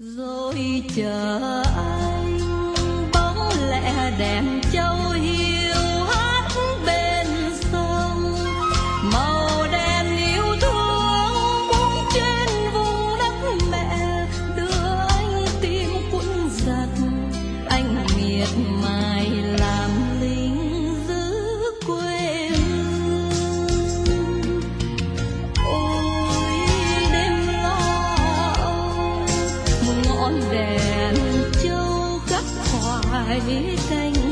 rồi chờ anh bóng lẹ đèn châu hiu hát bên sông, màu đèn yêu thương buông trên vùng đất mẹ, đưa anh tim cuốn giật, anh miệt mài làm lính giữ quê hương. Ôi đêm lo âu, ngọn đèn châu khắc khoải canh